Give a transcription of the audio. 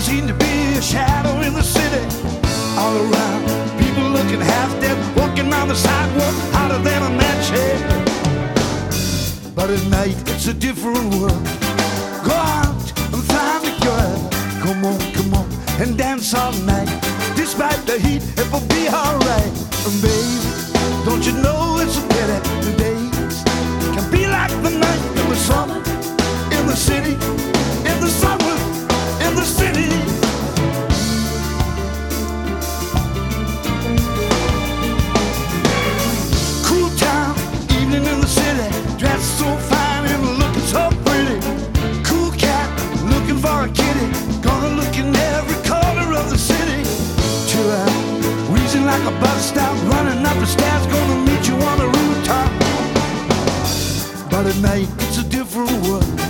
seem to be a shadow in the city. All around, people looking half dead, walking on the sidewalk, hotter than a match head. But at night, it's a different world. Go out and find a girl. Come on, and dance all night. Despite the heat, it will be alright. And baby, don't you know it's a pity the days can be like the night in the summer, in the city, in the summer, in the city. Cool town, evening in the city, dressed so fine and looking so pretty. Cool cat, looking for a kitty, gonna look in every corner of the city. Chill out, wheezing like a bus stop, running up the stairs, gonna meet you on the rooftop. But at night, it's a different world.